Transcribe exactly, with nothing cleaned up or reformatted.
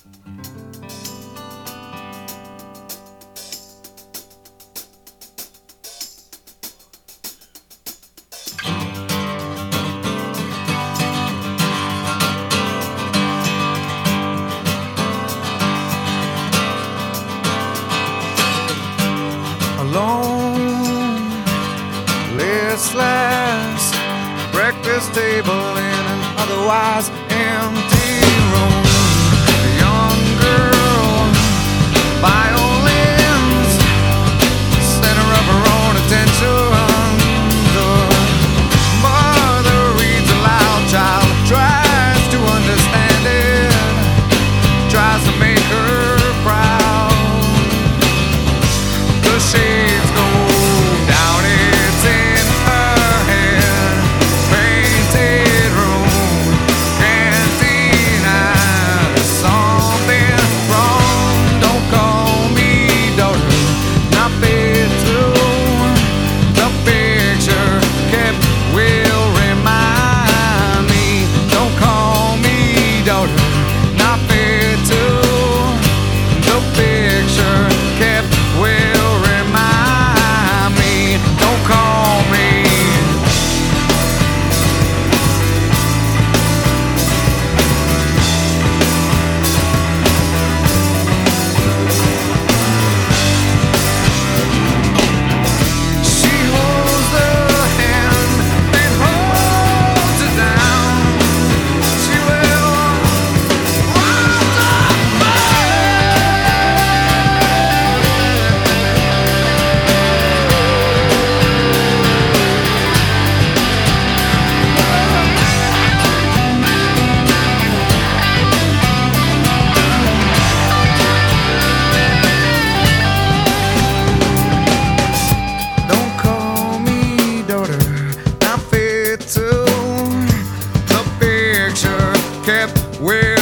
Alone, listless, breakfast table in an otherwise empty room. A young girl, violins, center of her own attention. The mother reads aloud, child tries to understand it, tries to make her proud. The shades go down, it's in her head. Painted room, cantina, there's something wrong. Don't call me daughter, not fit to. The picture kept will remind me. Don't call me daughter, not fit to. The picture kept will. Kept where